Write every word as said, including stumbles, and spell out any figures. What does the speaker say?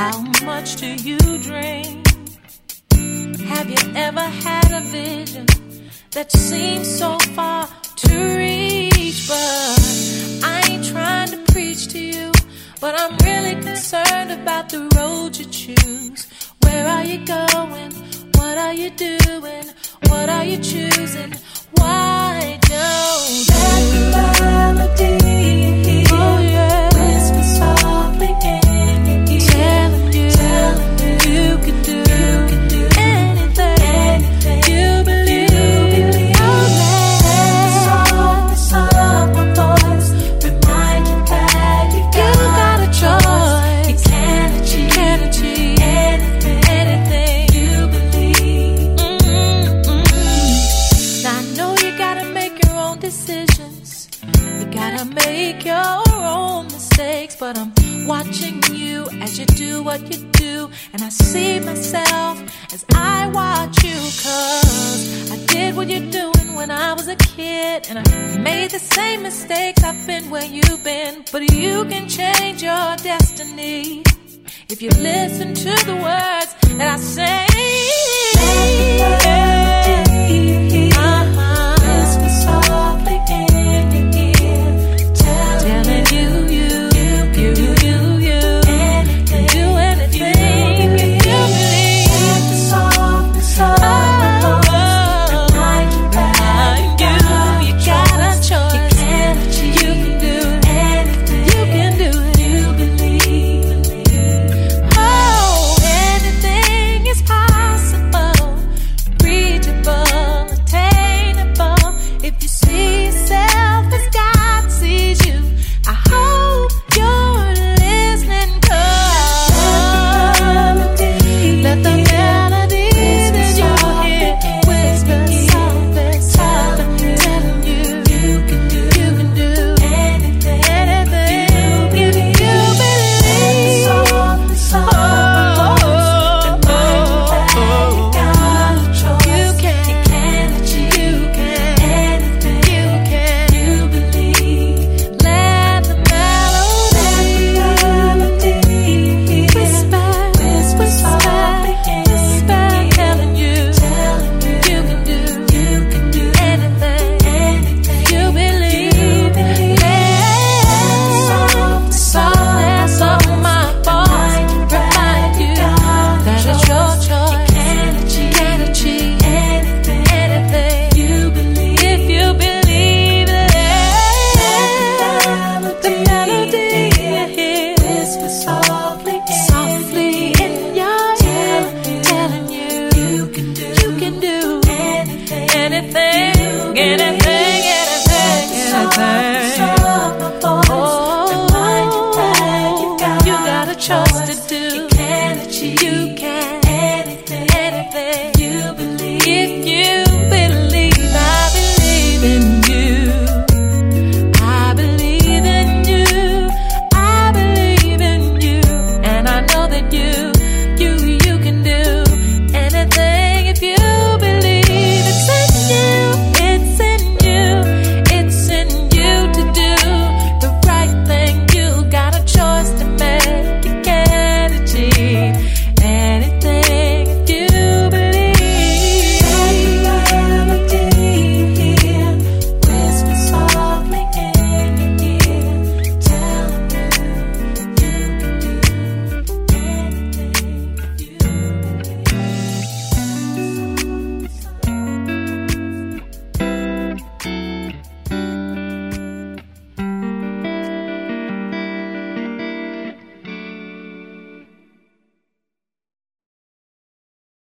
How much do you dream? Have you ever had a vision that seems so far to reach? But I ain't trying to preach to you, but I'm really concerned about the road you choose. Where are you going? What are you doing? What are you choosing? Why don't let the melody, oh yeah, whisper softly in your ear, telling you, telling you, you can do, you can do anything, anything you believe. You believe. Oh, let the softness of my voice remind you that you got, you got a choice. You can achieve, can achieve anything, anything you believe. Mm-hmm. Now I know you gotta make your own decisions. You gotta make your own mistakes, but I'm watching you as you do what you do, and I see myself as I watch you. Cause I did what you're doing when I was a kid, and I made the same mistakes. I've been where you've been, but you can change your destiny if you listen to the words that I say.